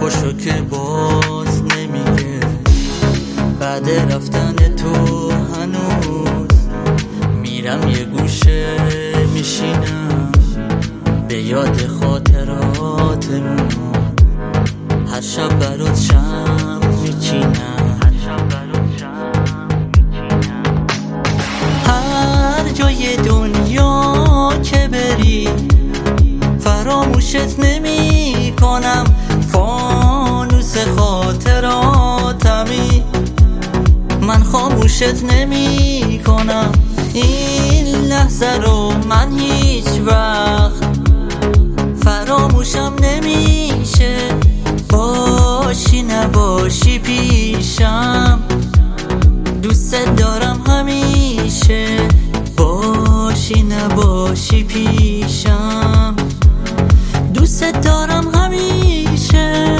پشو که باز نمیگه بعد رفتن تو هنوز میرم یه گوشه میشینم به یاد خاطراتمون هر شب برات شم میچینم هر جای دنیا که بری فراموشت نمی کنم فانوس خاطراتمی من خاموشت نمی کنم این لحظه رو من هیچ وقت فراموشم نمیشه باشی نباشی پیشم دوست دارم همیشه باشی نباشی پیشم دوست دارم همیشه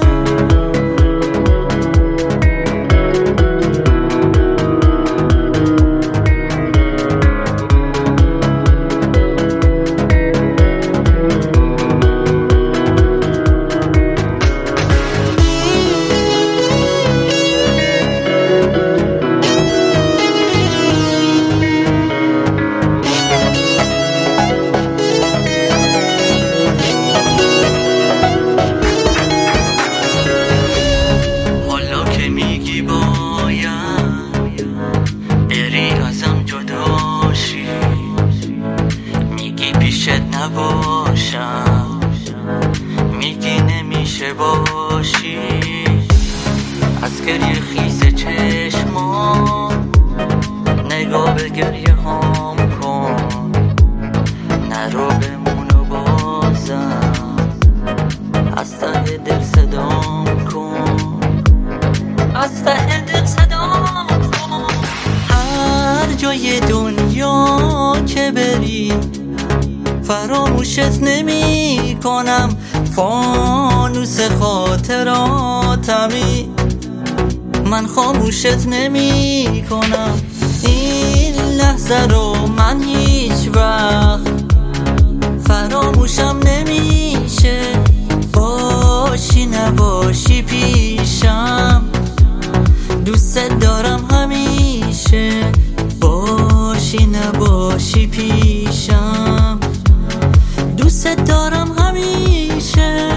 نباشم میگی نمیشه باشی از گریه خیس چشمان نگاه به گریه هام کن نرو بمونو بازم از ته دل صدام کن از ته دل صدام کن هر جای دنیا که بری فراموشت نمی کنم فانوس خاطراتمی من خاموشت نمی کنم این لحظه رو من هیچ وقت فراموشم نمیشه باشی نباشی پیشم دوست دارم همیشه باشی نباشی پیشم دوست دارم همیشه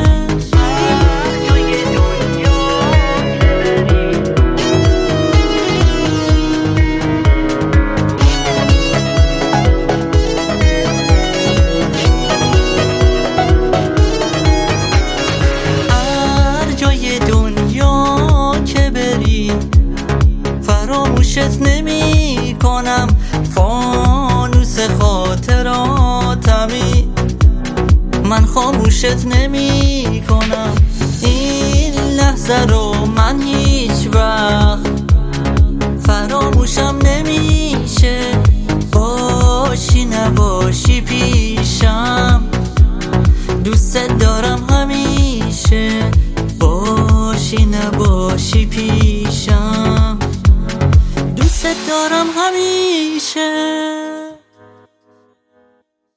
هر جای دنیا که بری فراموشت نمی کنم فانوس خاطراتمی من خاموشت نمی کنم این لحظه رو من هیچ وقت فراموشم نمیشه باشی نباشی پیشم دوست دارم همیشه باشی نباشی پیشم دوست دارم همیشه